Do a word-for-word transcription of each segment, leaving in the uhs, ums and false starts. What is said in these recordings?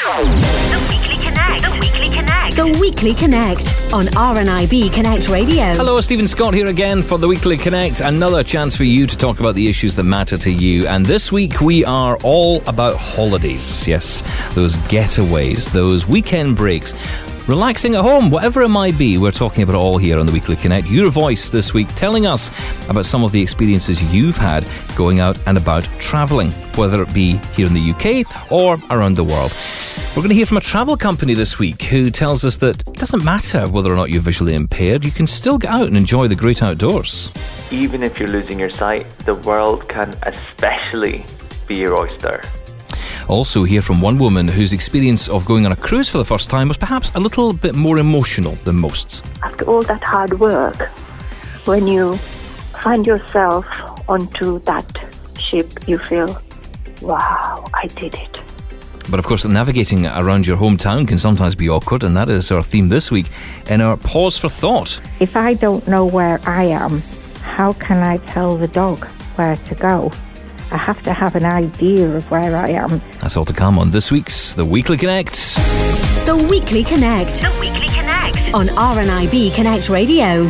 The Weekly Connect. The Weekly Connect. The Weekly Connect on R N I B Connect Radio. Hello, Stephen Scott here again for the Weekly Connect. Another chance for you to talk about the issues that matter to you. And this week we are all about holidays. Yes, those getaways, those weekend breaks. Relaxing at home, whatever it might be, we're talking about it all here on the Weekly Connect. Your voice this week telling us about some of the experiences you've had going out and about travelling, whether it be here in the U K or around the world. We're going to hear from a travel company this week who tells us that it doesn't matter whether or not you're visually impaired, you can still get out and enjoy the great outdoors. Even if you're losing your sight, the world can especially be your oyster. Also hear from one woman whose experience of going on a cruise for the first time was perhaps a little bit more emotional than most. After all that hard work, when you find yourself onto that ship, you feel, wow, I did it. But of course, navigating around your hometown can sometimes be awkward, and that is our theme this week in our Pause for Thought. If I don't know where I am, how can I tell the dog where to go? I have to have an idea of where I am. That's all to come on this week's The Weekly Connect. The Weekly Connect. The Weekly Connect on R N I B Connect Radio.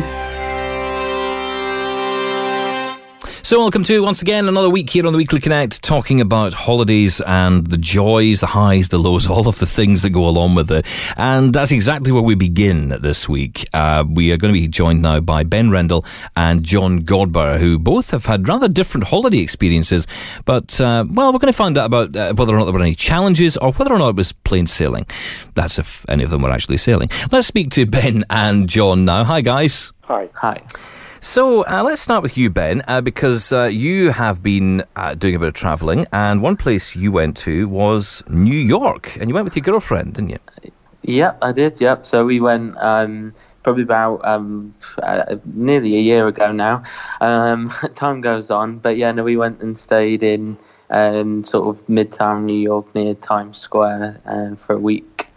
So welcome to, once again, another week here on the Weekly Connect, talking about holidays and the joys, the highs, the lows, all of the things that go along with it. And that's exactly where we begin this week. Uh, we are going to be joined now by Ben Rendell and John Godber, who both have had rather different holiday experiences. But, uh, well, we're going to find out about uh, whether or not there were any challenges or whether or not it was plain sailing. That's if any of them were actually sailing. Let's speak to Ben and John now. Hi, guys. Hi. Hi. So uh, let's start with you, Ben, uh, because uh, you have been uh, doing a bit of travelling, and one place you went to was New York, and you went with your girlfriend, didn't you? Yep, I did, yep. So we went um, probably about um, uh, nearly a year ago now. Um, time goes on, but yeah, no, we went and stayed in um, sort of Midtown New York near Times Square uh, for a week.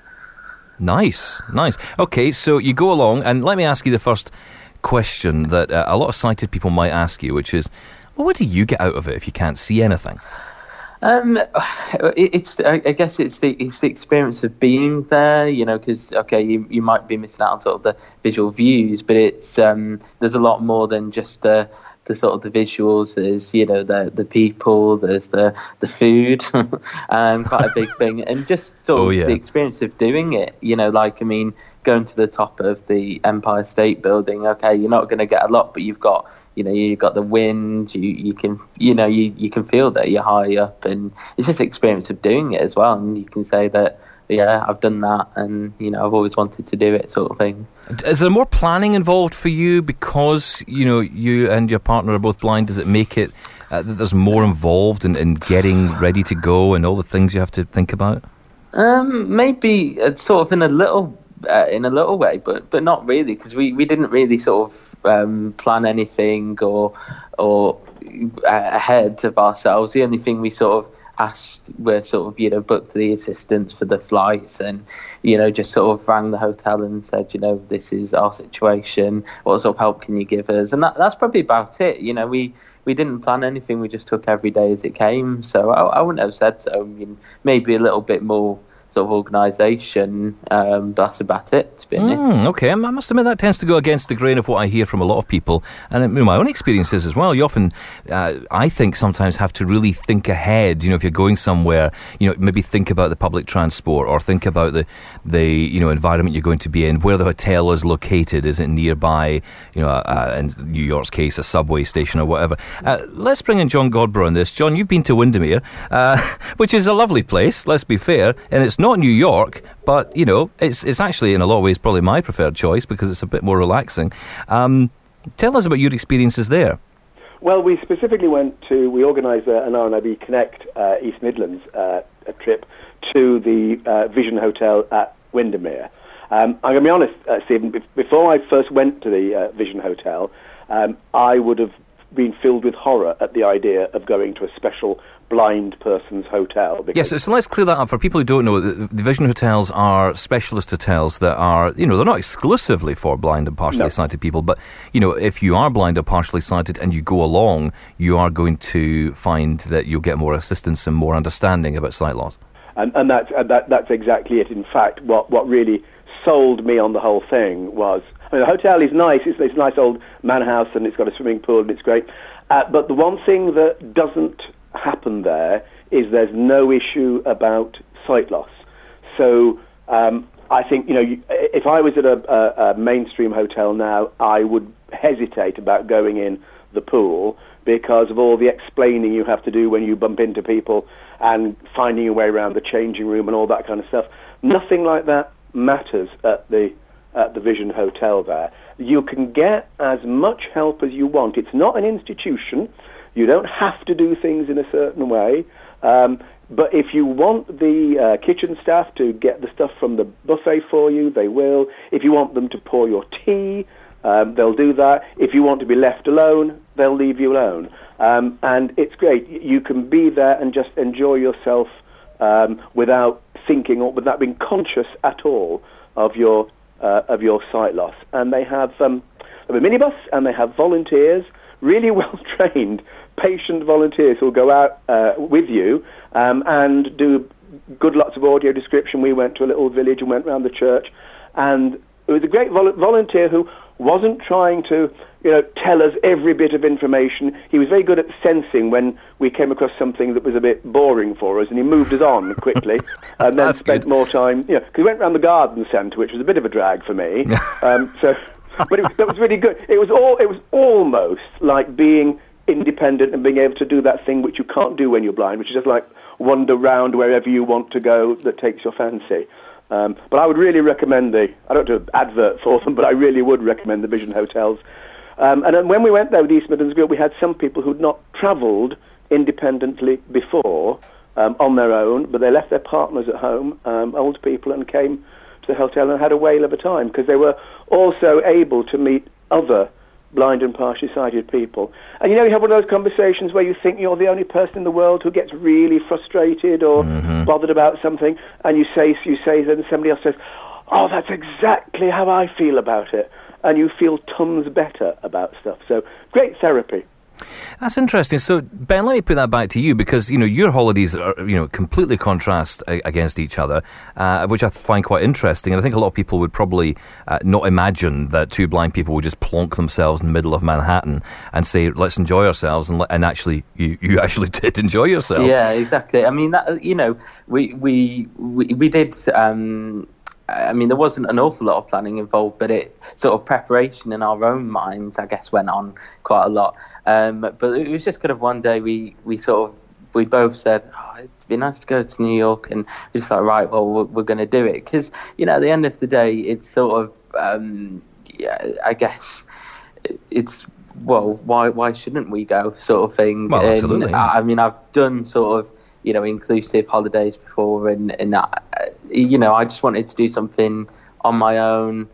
Nice, nice. Okay, so you go along, and let me ask you the first question that uh, a lot of sighted people might ask you, which is, well, what do you get out of it if you can't see anything? Um, it, it's I guess it's the it's the experience of being there, you know, because okay, you you might be missing out on sort of the visual views, but it's um, there's a lot more than just the the sort of the visuals. There's, you know, the the people, there's the the food, um, quite a big thing, and just sort oh, of yeah. the experience of doing it. You know, like I mean, going to the top of the Empire State Building. Okay, you're not going to get a lot, but you've got, you know, you've got the wind. You you can you know you, you can feel that you're high up, and it's just the experience of doing it as well. And you can say that, yeah, I've done that, and you know, I've always wanted to do it, sort of thing. Is there more planning involved for you because, you know, you and your partner are both blind? Does it make it uh, that there's more involved in, in getting ready to go and all the things you have to think about? Um, maybe uh, sort of in a little. Uh, in a little way, but but not really, because we, we didn't really sort of um, plan anything or or ahead of ourselves. The only thing we sort of asked were sort of, you know, booked the assistants for the flights, and, you know, just sort of rang the hotel and said, you know, this is our situation, what sort of help can you give us? And that, that's probably about it. You know, we we didn't plan anything, we just took every day as it came. So I, I wouldn't have said so. I mean, maybe a little bit more sort of organisation, um, that's about it, to be honest. Mm, okay, I must admit that tends to go against the grain of what I hear from a lot of people, and in my own experiences as well. You often, uh, I think, sometimes have to really think ahead. You know, if you're going somewhere, you know, maybe think about the public transport, or think about the, the you know, environment you're going to be in, where the hotel is located. Is it nearby, you know, uh, in New York's case, a subway station or whatever? Uh, let's bring in John Godber on this. John, you've been to Windermere, uh, which is a lovely place, let's be fair, and it's not New York, but, you know, it's it's actually in a lot of ways probably my preferred choice because it's a bit more relaxing. Um, tell us about your experiences there. Well, we specifically went to, we organised an R N I B Connect uh, East Midlands uh, a trip to the uh, Vision Hotel at Windermere. Um, I'm going to be honest, uh, Stephen, before I first went to the uh, Vision Hotel, um, I would have been filled with horror at the idea of going to a special blind person's hotel. Yes, so let's clear that up for people who don't know. The, the Vision hotels are specialist hotels that are, you know, they're not exclusively for blind and partially No. sighted people, but, you know, if you are blind or partially sighted and you go along, you are going to find that you'll get more assistance and more understanding about sight loss. And, and that's, and that, that's exactly it. In fact, what, what really sold me on the whole thing was, I mean, the hotel is nice. It's, it's a nice old manor house, and it's got a swimming pool, and it's great. Uh, but the one thing that doesn't happen there is there's no issue about sight loss. So um, I think, you know, you, if I was at a, a, a mainstream hotel now, I would hesitate about going in the pool because of all the explaining you have to do when you bump into people and finding your way around the changing room and all that kind of stuff. Nothing like that matters at the at the Vision Hotel there. You can get as much help as you want. It's not an institution. You don't have to do things in a certain way. Um, but if you want the uh, kitchen staff to get the stuff from the buffet for you, they will. If you want them to pour your tea, um, they'll do that. If you want to be left alone, they'll leave you alone. Um, and it's great. You can be there and just enjoy yourself um, without thinking or without being conscious at all of your uh, of your sight loss. And they have, um, they have a minibus, and they have volunteers, really well-trained, patient volunteers who will go out uh, with you um, and do good lots of audio description. We went to a little village and went around the church, and it was a great vol- volunteer who wasn't trying to, you know, tell us every bit of information. He was very good at sensing when we came across something that was a bit boring for us, and he moved us on quickly, and then spent good. more time, you know, because we went around the garden centre, which was a bit of a drag for me. um, so, but it was, that was really good. It was all. It was almost like being independent and being able to do that thing which you can't do when you're blind, which is just like wander round wherever you want to go that takes your fancy. Um, but I would really recommend the, I don't do an advert for them, but I really would recommend the Vision Hotels. Um, and then when we went there with East Midlands Group, we had some people who'd not travelled independently before um, on their own, but they left their partners at home, um, old people, and came to the hotel and had a whale of a time because they were also able to meet other blind and partially sighted people. And you know, you have one of those conversations where you think you're the only person in the world who gets really frustrated or mm-hmm. bothered about something, and you say, you say, then somebody else says, "Oh, that's exactly how I feel about it," and you feel tons better about stuff. So, great therapy. That's interesting. So, Ben, let me put that back to you because, you know, your holidays are, you know, completely contrast a- against each other, uh, which I find quite interesting. And I think a lot of people would probably uh, not imagine that two blind people would just plonk themselves in the middle of Manhattan and say, let's enjoy ourselves. And, and actually, you, you actually did enjoy yourself. Yeah, exactly. I mean, that, you know, we, we, we, we did... Um, I mean, there wasn't an awful lot of planning involved, but it sort of preparation in our own minds, I guess, went on quite a lot. Um, but it was just kind of one day we, we sort of, we both said, oh, it'd be nice to go to New York. And we just like, right, well, we're, we're going to do it. Because, you know, at the end of the day, it's sort of, um, yeah, I guess, it's, well, why why shouldn't we go sort of thing. Well, absolutely. And, I mean, I've done sort of, you know, inclusive holidays before, and, and uh, you know, I just wanted to do something on my own,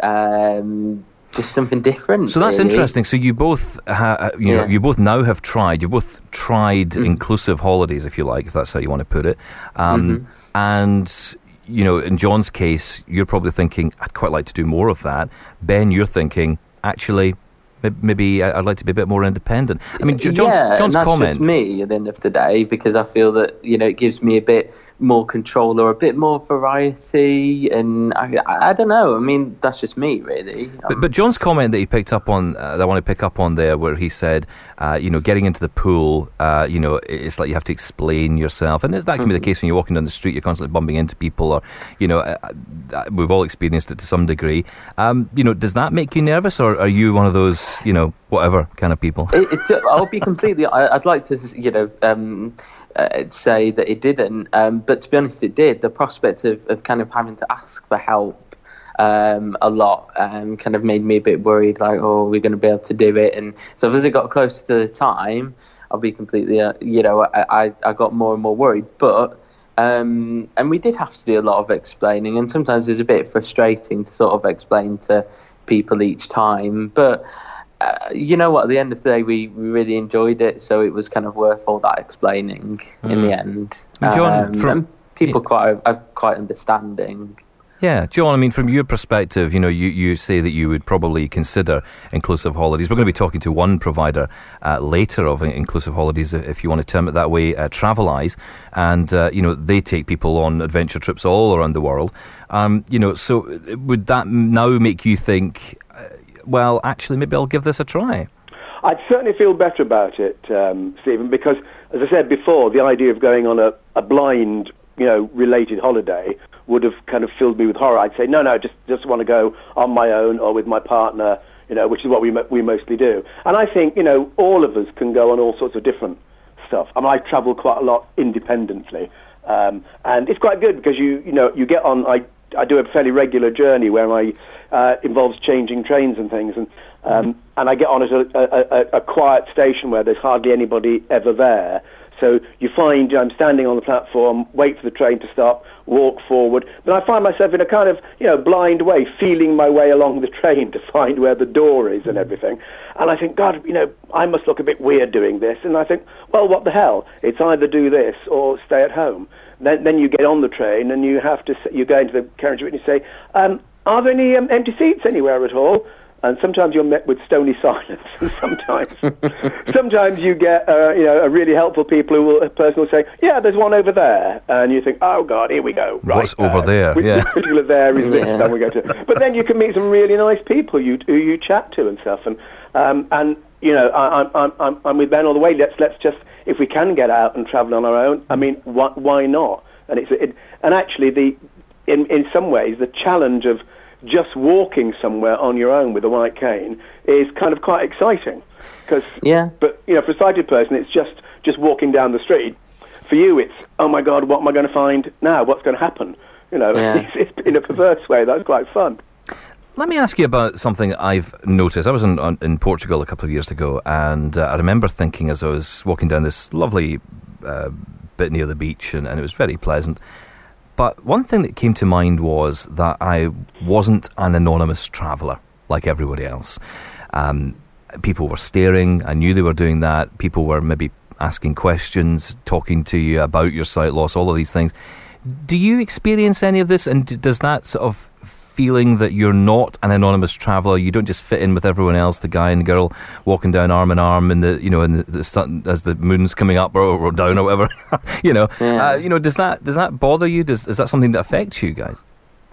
um, just something different. So that's really interesting. So you both, ha- you know, yeah. you both now have tried. You both tried mm-hmm. inclusive holidays, if you like, if that's how you want to put it. Um, mm-hmm. And you know, in John's case, you're probably thinking, I'd quite like to do more of that. Ben, you're thinking, actually, maybe I'd like to be a bit more independent. I mean, John's, yeah, John's and that's comment. Just me at the end of the day, because I feel that, you know, it gives me a bit more control or a bit more variety, and I, I, I don't know. I mean, that's just me, really. But, but John's comment that he picked up on, uh, that I want to pick up on there, where he said, uh, you know, getting into the pool, uh, you know, it's like you have to explain yourself, and that can be the case when you're walking down the street. You're constantly bumping into people, or you know, uh, uh, we've all experienced it to some degree. Um, you know, does that make you nervous, or are you one of those, you know, whatever kind of people? It, it, I'll be completely. I, I'd like to, you know, um, uh, say that it didn't, um, but to be honest, it did. The prospect of, of kind of having to ask for help um, a lot um, kind of made me a bit worried. Like, oh, we're going to be able to do it. And so as it got closer to the time, I'll be completely, uh, you know, I, I, I got more and more worried. But um, and we did have to do a lot of explaining, and sometimes it was a bit frustrating to sort of explain to people each time, but. Uh, you know what, at the end of the day, we, we really enjoyed it, so it was kind of worth all that explaining mm. in the end. John, um, from, and people yeah. quite are quite understanding. Yeah, John, I mean, from your perspective, you know, you, you say that you would probably consider inclusive holidays. We're going to be talking to one provider uh, later of inclusive holidays, if you want to term it that way, uh, Traveleyes. And, uh, you know, they take people on adventure trips all around the world. Um, you know, so would that now make you think, uh, well, actually, maybe I'll give this a try? I'd certainly feel better about it, um, Stephen, because, as I said before, the idea of going on a, a blind, you know, related holiday would have kind of filled me with horror. I'd say, no, no, just just want to go on my own or with my partner, you know, which is what we we mostly do. And I think, you know, all of us can go on all sorts of different stuff. I mean, I travel quite a lot independently, um, and it's quite good because you you know you get on. I I do a fairly regular journey where I uh, involves changing trains and things, and um, and I get on at a, a, a, a quiet station where there's hardly anybody ever there. So you find I'm standing on the platform, wait for the train to stop, walk forward. But I find myself in a kind of, you know, blind way, feeling my way along the train to find where the door is and everything. And I think, God, you know, I must look a bit weird doing this. And I think, well, what the hell? It's either do this or stay at home. Then, then you get on the train and you have to, you go into the carriage and you say, um, are there any um, empty seats anywhere at all? And sometimes you're met with stony silence, and sometimes, sometimes you get, uh, you know, a really helpful people who will, a person will say, "Yeah, there's one over there," and you think, "Oh God, here we go." Right, what's over uh, there? Which yeah, particular there is this time we go to. But then you can meet some really nice people you who you chat to and stuff, and um, and you know, I, I'm I'm I'm with Ben all the way. Let's let's just, if we can get out and travel on our own, I mean, why, why not? And it's it, and actually the in in some ways the challenge of just walking somewhere on your own with a white cane is kind of quite exciting, because yeah. But you know, for a sighted person, it's just just walking down the street. For you, it's, oh my God, what am I going to find now? What's going to happen? You know, Yeah. it's, it's in a perverse way. That's quite fun. Let me ask you about something I've noticed. I was in, on, in Portugal a couple of years ago, and uh, I remember thinking as I was walking down this lovely uh, bit near the beach, and, and it was very pleasant. But one thing that came to mind was that I wasn't an anonymous traveller like everybody else. Um, people were staring. I knew they were doing that. People were maybe asking questions, talking to you about your sight loss, all of these things. Do you experience any of this? And d- does that sort of feeling that you're not an anonymous traveller, you don't just fit in with everyone else, the guy and girl walking down arm in arm in the, you know, in the, the sun, as the moon's coming up or, or down or whatever, you know, Yeah. uh, you know, does that does that bother you? Does is that something that affects you guys?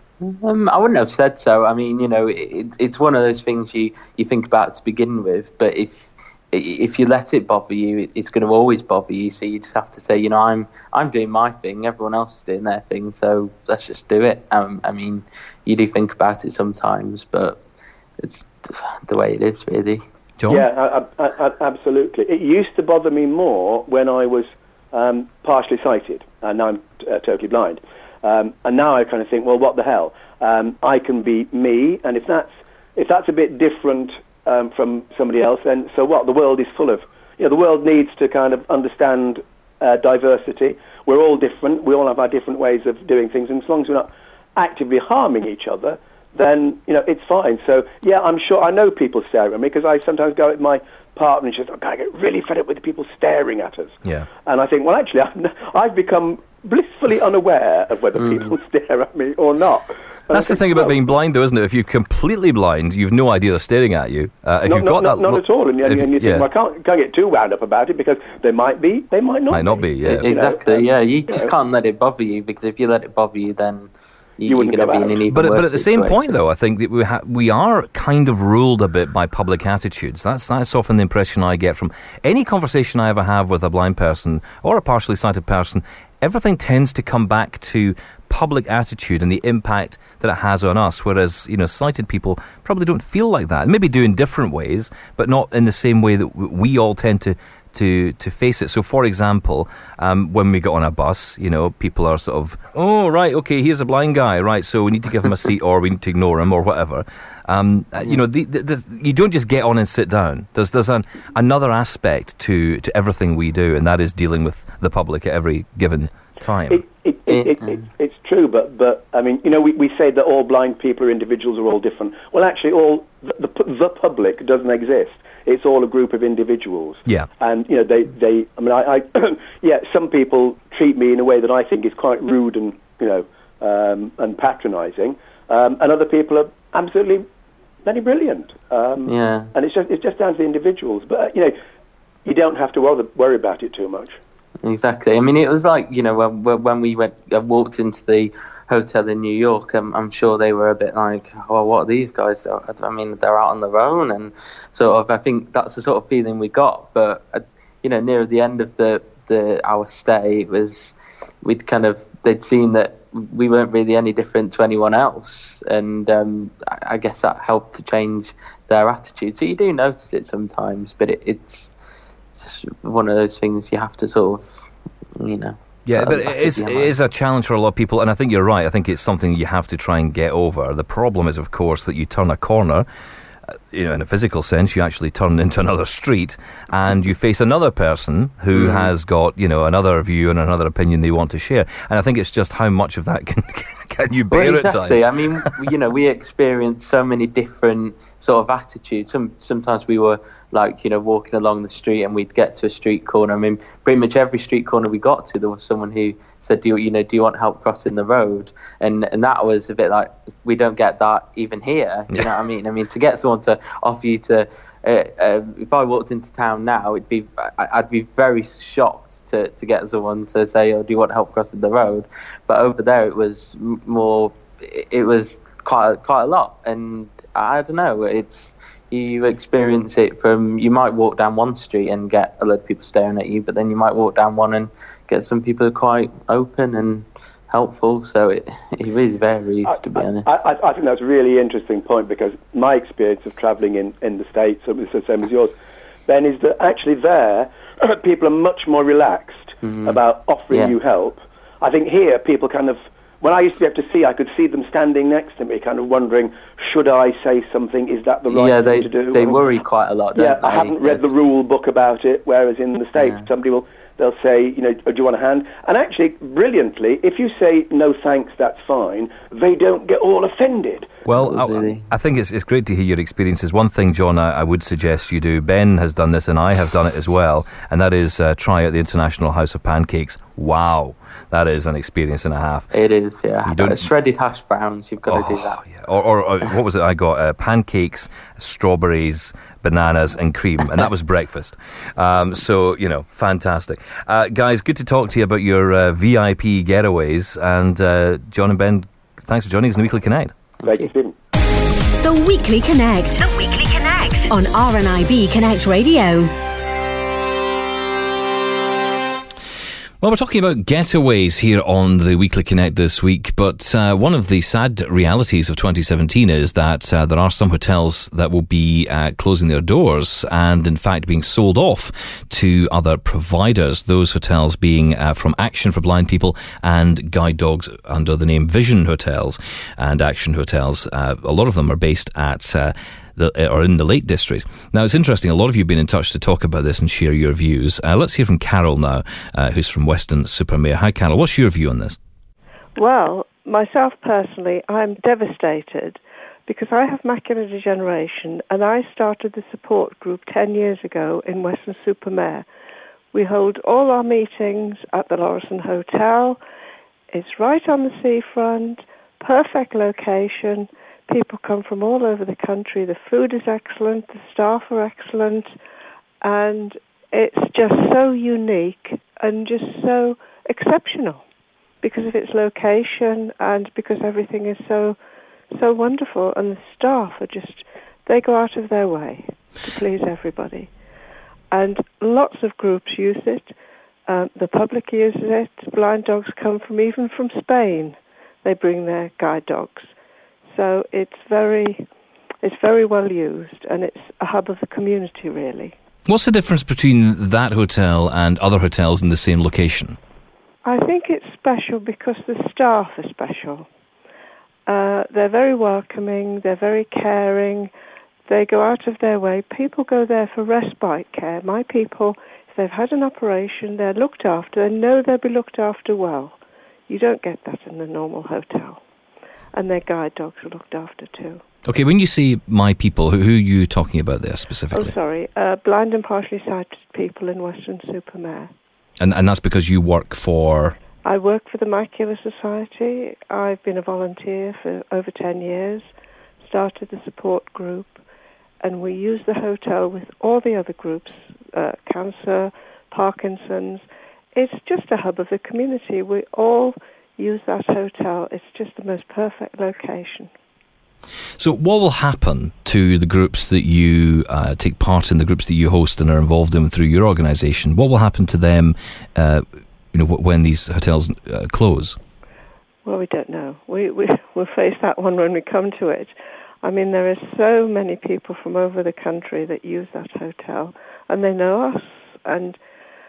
Um, I wouldn't have said so. I mean, you know, it, it's one of those things you, you think about to begin with, but if if you let it bother you, it's going to always bother you. So you just have to say, you know, I'm I'm doing my thing, everyone else is doing their thing, so let's just do it. Um, I mean, you do think about it sometimes, but it's the way it is, really. John? Yeah, I, I, I, absolutely. It used to bother me more when I was um, partially sighted, and now I'm uh, totally blind. Um, and now I kind of think, well, what the hell? Um, I can be me, and if that's if that's a bit different um, from somebody else, then so what? The world is full of, you know, the world needs to kind of understand uh, diversity. We're all different. We all have our different ways of doing things, and as long as we're not actively harming each other, then, you know, it's fine. So, yeah, I'm sure, I know people stare at me, because I sometimes go with my partner and she says, oh, I get really fed up with people staring at us. Yeah. And I think, well, actually, I've, I've become blissfully unaware of whether Mm. people stare at me or not. And That's I the think, thing about well, being blind, though, isn't it? If you're completely blind, you've no idea they're staring at you. Uh, if not, you've not, got not, that, not lo- at all. And, and, if- and you think, yeah. well, I can't, can't get too wound up about it, because they might be, they might not Might not be, yeah. Exactly, um, yeah. You you just know. can't let it bother you, because if you let it bother you, then you, You you're wouldn't going to go be in out. an even But worse but at the same point, situation. though, I think that we ha- we are kind of ruled a bit by public attitudes. That's that's often the impression I get from any conversation I ever have with a blind person or a partially sighted person. Everything tends to come back to public attitude and the impact that it has on us, whereas, you know, sighted people probably don't feel like that. Maybe do in different ways, but not in the same way that w- we all tend to to to face it. So, for example, um, when we get on a bus, you know, people are sort of, oh, right, okay, here's a blind guy, right, so we need to give him a seat or we need to ignore him or whatever. Um, uh, you know, the, the, the, you don't just get on and sit down. There's there's an, another aspect to, to everything we do, and that is dealing with the public at every given time. It, it, it, it, it, it's true, but, but I mean, you know, we, we say that all blind people are individuals, are all different. Well, actually, all the, the, the public doesn't exist. It's all a group of individuals. Yeah. And, you know, they, they I mean, I, I yeah, some people treat me in a way that I think is quite rude and, you know, um, and patronising, um, and other people are absolutely very brilliant. Um, yeah. And it's just it's just down to the individuals. But uh, you know, you don't have to worry, worry about it too much. Exactly. I mean, it was like, you know, when when we went uh, walked into the hotel in New York, I'm, I'm sure they were a bit like, oh, what are these guys? I mean, they're out on their own, and sort of, I think that's the sort of feeling we got. But uh, you know, near the end of the, the our stay, it was we'd kind of they'd seen that we weren't really any different to anyone else, and um, I, I guess that helped to change their attitude. So you do notice it sometimes, but it, it's. Just one of those things you have to sort of, you know. Yeah, but it is, it is a challenge for a lot of people, and I think you're right. I think it's something you have to try and get over. The problem is, of course, that you turn a corner, you know, in a physical sense, you actually turn into another street, and you face another person who mm. has got, you know, another view and another opinion they want to share. And I think it's just how much of that can can you bear well, exactly. at times. I mean, you know, we experienced so many different sort of attitudes. Some sometimes we were like, you know, walking along the street and we'd get to a street corner. I mean, pretty much every street corner we got to, there was someone who said, "Do you, you know, do you want help crossing the road?" And and that was a bit like, we don't get that even here. You yeah. know what I mean? I mean, to get someone to offer you to. Uh, uh, if I walked into town now, it'd be I'd be very shocked to, to get someone to say, "Oh, do you want help crossing the road?" But over there, it was more. It was quite quite a lot, and I don't know. It's you experience it from. You might walk down one street and get a lot of people staring at you, but then you might walk down one and get some people who are quite open and helpful. So it it really varies, I, to be honest. I, I, I think that's a really interesting point, because my experience of travelling in, in the States, it was the same as yours, Ben, is that actually there people are much more relaxed mm-hmm. about offering yeah. you help. I think here people kind of, when I used to be able to see, I could see them standing next to me, kind of wondering, should I say something? Is that the right yeah, thing they, to do? they worry quite a lot, don't yeah, they? I haven't read the rule book about it, whereas in the States, yeah. somebody will, they'll say, you know, do you want a hand? And actually, brilliantly, if you say, no thanks, that's fine, they don't get all offended. Well, I, I think it's it's great to hear your experiences. One thing, John, I, I would suggest you do, Ben has done this and I have done it as well, and that is uh, try out the International House of Pancakes. Wow. That is an experience and a half. It is, yeah. Uh, shredded hash browns, you've got oh, to do that. Yeah. Or, or, or what was it I got? Uh, pancakes, strawberries, bananas and cream, and that was breakfast. Um, so, you know, fantastic. Uh, guys, good to talk to you about your uh, V I P getaways. And uh, John and Ben, thanks for joining us in the Weekly Connect. Thank you, Stephen. The Weekly Connect. The Weekly Connect. On R N I B Connect Radio. Well, we're talking about getaways here on the Weekly Connect this week, but uh, one of the sad realities of twenty seventeen is that uh, there are some hotels that will be uh, closing their doors and, in fact, being sold off to other providers. Those hotels being uh, from Action for Blind People and Guide Dogs under the name Vision Hotels and Action Hotels. Uh, a lot of them are based at... Uh, The, or in the Lake District. Now, it's interesting, a lot of you have been in touch to talk about this and share your views. Uh, let's hear from Carol now, uh, who's from Weston-super-Mare. Hi, Carol, what's your view on this? Well, myself personally, I'm devastated because I have macular degeneration, and I started the support group ten years ago in Weston-super-Mare. We hold all our meetings at the Lorison Hotel. It's right on the seafront, perfect location. People come from all over the country. The food is excellent. The staff are excellent. And it's just so unique and just so exceptional because of its location and because everything is so, so wonderful. And the staff are just, they go out of their way to please everybody. And lots of groups use it. Um, the public uses it. Blind dogs come from, even from Spain. They bring their guide dogs. So it's very, it's very well used, and it's a hub of the community, really. What's the difference between that hotel and other hotels in the same location? I think it's special because the staff are special. Uh, they're very welcoming, they're very caring, they go out of their way. People go there for respite care. My people, if they've had an operation, they're looked after, they know they'll be looked after well. You don't get that in a normal hotel. And their guide dogs are looked after too. Okay, when you say my people, who, who are you talking about there specifically? Oh, sorry, uh, blind and partially sighted people in Weston-super-Mare. And and that's because you work for... I work for the Macular Society. I've been a volunteer for over ten years, started the support group, and we use the hotel with all the other groups, uh, cancer, Parkinson's. It's just a hub of the community. We all use that hotel. It's just the most perfect location. So what will happen to the groups that you uh, take part in, the groups that you host and are involved in through your organisation? What will happen to them uh, you know, when these hotels uh, close? Well, we don't know. We, we, we'll face that one when we come to it. I mean, there are so many people from over the country that use that hotel, and they know us, and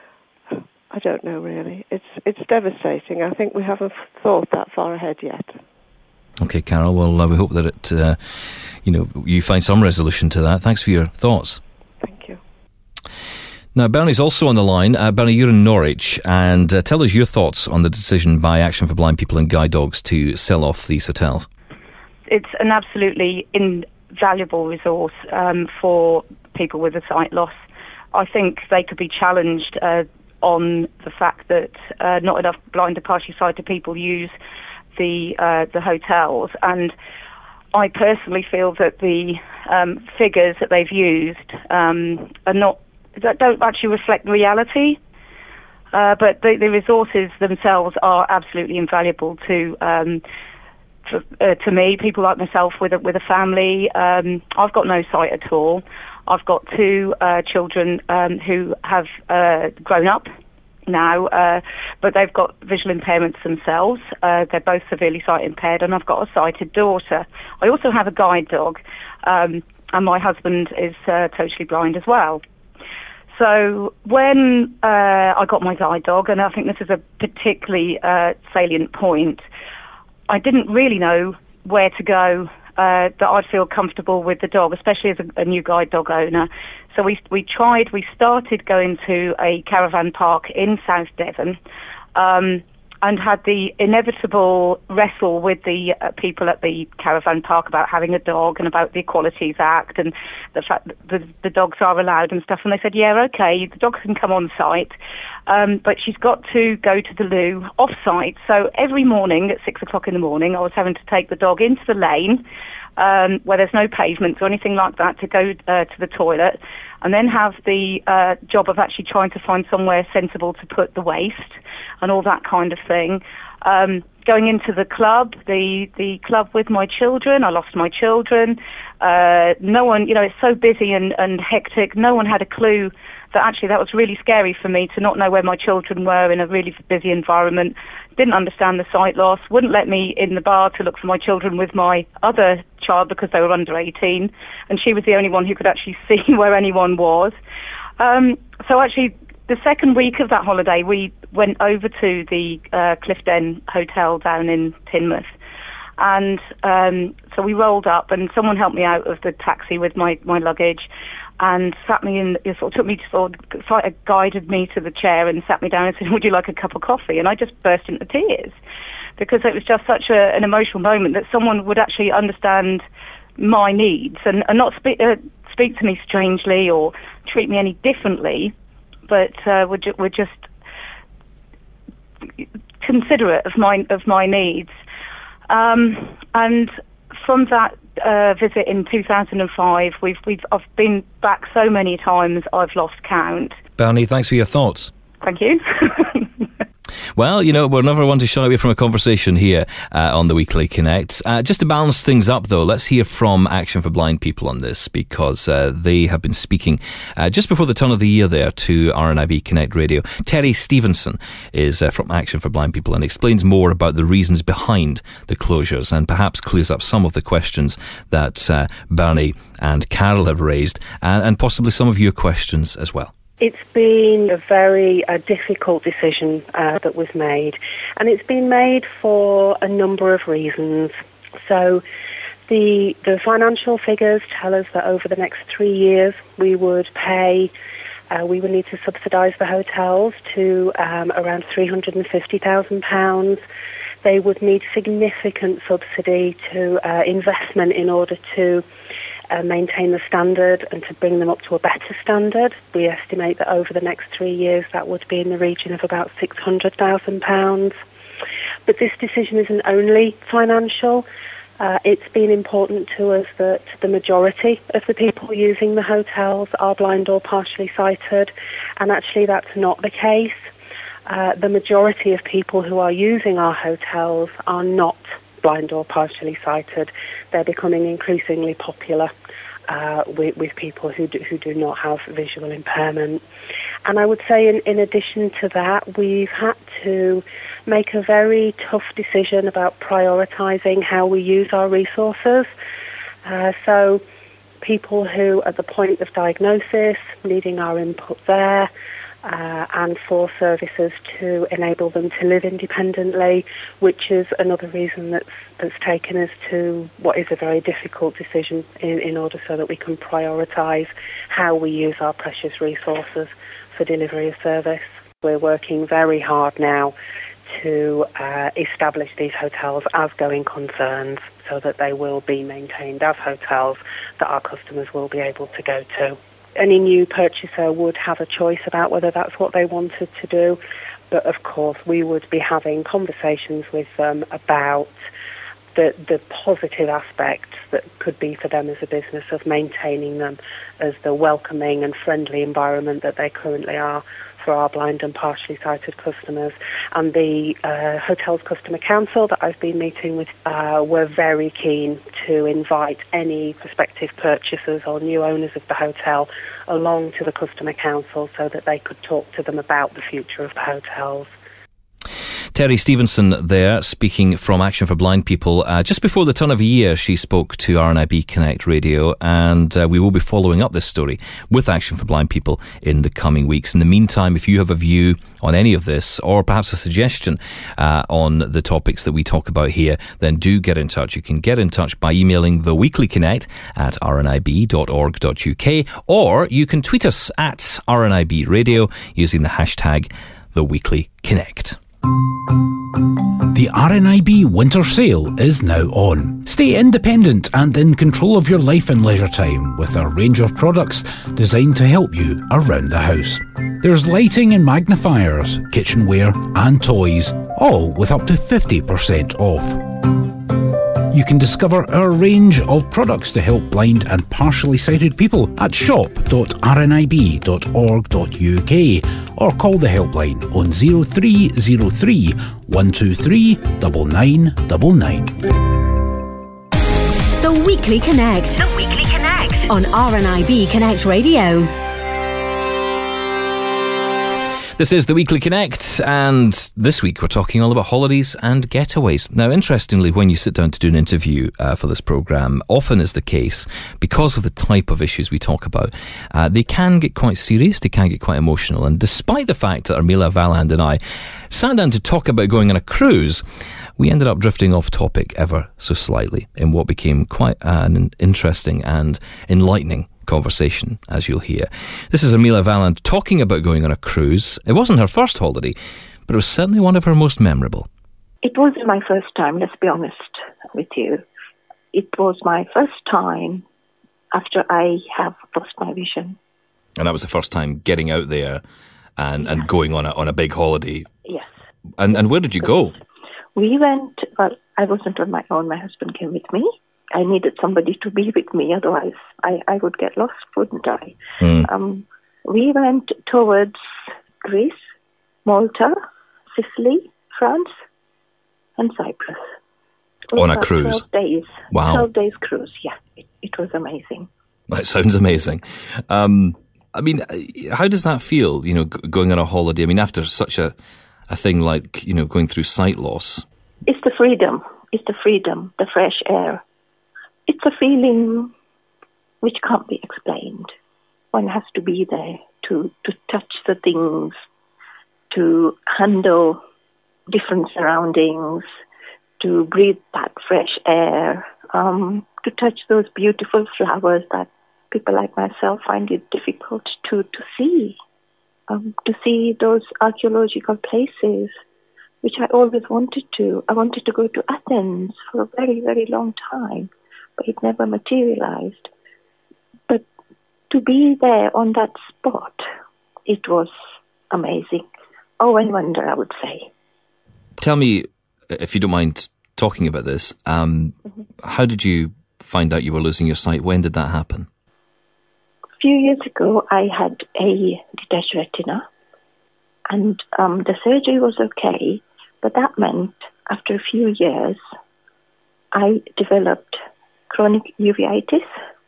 I don't know really. It's it's devastating. I think we haven't thought that far ahead yet. Okay, Carol. Well, uh, we hope that it, uh, you know, you find some resolution to that. Thanks for your thoughts. Thank you. Now, Bernie's also on the line. Uh, Bernie, you're in Norwich, and uh, tell us your thoughts on the decision by Action for Blind People and Guide Dogs to sell off these hotels. It's an absolutely invaluable resource um, for people with a sight loss. I think they could be challenged uh, on the fact that uh, not enough blind and partially sighted people use the uh, the hotels, and I personally feel that the um, figures that they've used um, are not that don't actually reflect reality. Uh, but the, the resources themselves are absolutely invaluable to. Um, To, uh, to me, people like myself with a, with a family. Um, I've got no sight at all. I've got two uh, children um, who have uh, grown up now, uh, but they've got visual impairments themselves. Uh, they're both severely sight impaired, and I've got a sighted daughter. I also have a guide dog, um, and my husband is uh, totally blind as well. So when uh, I got my guide dog, and I think this is a particularly uh, salient point, I didn't really know where to go uh, that I'd feel comfortable with the dog, especially as a, a new guide dog owner. So we we tried, we started going to a caravan park in South Devon um, and had the inevitable wrestle with the uh, people at the caravan park about having a dog and about the Equalities Act and the fact that the, the dogs are allowed and stuff. And they said, yeah, okay, the dog can come on site. Um, but she's got to go to the loo off-site. So every morning at six o'clock in the morning, I was having to take the dog into the lane um, where there's no pavements or anything like that to go uh, to the toilet, and then have the uh, job of actually trying to find somewhere sensible to put the waste and all that kind of thing. Um, going into the club, the, the club with my children, I lost my children. Uh, no one, you know, it's so busy and, and hectic. No one had a clue that actually that was really scary for me to not know where my children were in a really busy environment. Didn't understand the sight loss, wouldn't let me in the bar to look for my children with my other child because they were under eighteen, and she was the only one who could actually see where anyone was. Um, so actually, the second week of that holiday, we went over to the uh, Clifden Hotel down in Teignmouth. And um, so we rolled up, and someone helped me out of the taxi with my, my luggage and sat me in, sort of took me to, sort of guided me to the chair and sat me down and said, would you like a cup of coffee? And I just burst into tears because it was just such a, an emotional moment that someone would actually understand my needs and, and not speak, uh, speak to me strangely or treat me any differently, but uh, would, ju- would just considerate of my, of my needs. Um, and from that uh, visit in two thousand five, we've, we've, I've been back so many times I've lost count. Bernie, thanks for your thoughts. Thank you. Well, you know, we're never one to shy away from a conversation here uh, on the Weekly Connect. Uh, just to balance things up, though, let's hear from Action for Blind People on this, because uh, they have been speaking uh, just before the turn of the year there to R N I B Connect Radio. Terry Stevenson is uh, from Action for Blind People and explains more about the reasons behind the closures and perhaps clears up some of the questions that uh, Bernie and Carol have raised, and, and possibly some of your questions as well. It's been a very uh, difficult decision uh, that was made, and it's been made for a number of reasons. So the the financial figures tell us that over the next three years we would pay, uh, we would need to subsidise the hotels to um, around three hundred fifty thousand pounds. They would need significant subsidy to uh, investment in order to uh, maintain the standard and to bring them up to a better standard. We estimate that over the next three years that would be in the region of about six hundred thousand pounds. But this decision isn't only financial. Uh, it's been important to us that the majority of the people using the hotels are blind or partially sighted, and actually that's not the case. Uh, the majority of people who are using our hotels are not blind or partially sighted. They're becoming increasingly popular uh, with, with people who do, who do not have visual impairment. And I would say in, in addition to that, we've had to make a very tough decision about prioritising how we use our resources. Uh, so people who, at the point of diagnosis, needing our input there, uh, and for services to enable them to live independently, which is another reason that's, that's taken us to what is a very difficult decision in, in order so that we can prioritise how we use our precious resources for delivery of service. We're working very hard now to uh, establish these hotels as going concerns so that they will be maintained as hotels that our customers will be able to go to. Any new purchaser would have a choice about whether that's what they wanted to do, but of course we would be having conversations with them about the, the positive aspects that could be for them as a business of maintaining them as the welcoming and friendly environment that they currently are for our blind and partially sighted customers. And the uh, Hotels Customer Council that I've been meeting with uh, were very keen to invite any prospective purchasers or new owners of the hotel along to the Customer Council so that they could talk to them about the future of the hotels. Terry Stevenson there, speaking from Action for Blind People. Uh, just before the turn of a year, she spoke to R N I B Connect Radio, and uh, we will be following up this story with Action for Blind People in the coming weeks. In the meantime, if you have a view on any of this, or perhaps a suggestion uh, on the topics that we talk about here, then do get in touch. You can get in touch by emailing the Weekly Connect at r n i b dot org dot u k, or you can tweet us at R N I B Radio using the hashtag The Weekly Connect. The R N I B Winter Sale is now on. Stay independent and in control of your life and leisure time with a range of products designed to help you around the house. There's lighting and magnifiers, kitchenware and toys, all with up to fifty percent off. You can discover our range of products to help blind and partially sighted people at shop dot r n i b dot org dot u k, or call the helpline on zero three zero three, one two three, nine nine nine nine. The Weekly Connect. The Weekly Connect on R N I B Connect Radio. This is the Weekly Connect, and this week we're talking all about holidays and getaways. Now, interestingly, when you sit down to do an interview uh, for this programme, often is the case, because of the type of issues we talk about, uh, they can get quite serious, they can get quite emotional. And despite the fact that Armila Valand and I sat down to talk about going on a cruise, we ended up drifting off topic ever so slightly in what became quite an interesting and enlightening conversation, as you'll hear. This is Armila Valand talking about going on a cruise. It wasn't her first holiday, but it was certainly one of her most memorable. It wasn't my first time, let's be honest with you. It was my first time after I have lost my vision. And that was the first time getting out there and, yes. and going on a, on a big holiday. Yes. And, and where did you go? We went, well, I wasn't on my own. My husband came with me. I needed somebody to be with me, otherwise I, I would get lost, wouldn't I? Mm. Um, we went towards Greece, Malta, Sicily, France, and Cyprus. On a cruise? twelve days. Wow. twelve days cruise, yeah. It, it was amazing. That sounds amazing. Um, I mean, how does that feel, you know, g- going on a holiday? I mean, after such a, a thing like, you know, going through sight loss. It's the freedom. It's the freedom, the fresh air. It's a feeling which can't be explained. One has to be there to, to touch the things, to handle different surroundings, to breathe that fresh air, um, to touch those beautiful flowers that people like myself find it difficult to, to see, um, to see those archaeological places, which I always wanted to. I wanted to go to Athens for a very, very long time, but it never materialized. to be there on that spot, it was amazing. Oh, and wonder, I would say. Tell me, if you don't mind talking about this, um, mm-hmm. how did you find out you were losing your sight? When did that happen? A few years ago, I had a detached retina, and um, the surgery was okay, but that meant after a few years, I developed chronic uveitis,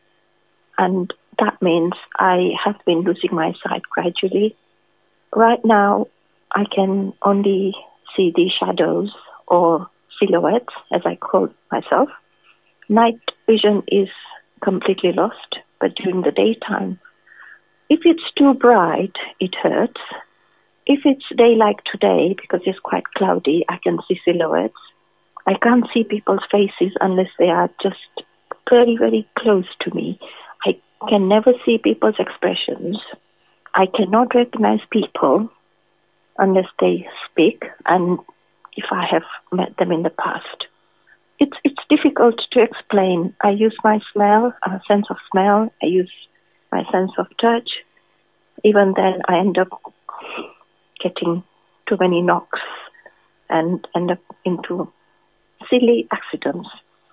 and that means I have been losing my sight gradually. Right now, I can only see the shadows or silhouettes, as I call myself. Night vision is completely lost, but during the daytime, if it's too bright, it hurts. If it's day like today, because it's quite cloudy, I can see silhouettes. I can't see people's faces unless they are just very, very close to me. I can never see people's expressions. I cannot recognize people unless they speak, and if I have met them in the past. It's it's difficult to explain. I use my smell, uh, sense of smell. I use my sense of touch. Even then, I end up getting too many knocks and end up into silly accidents.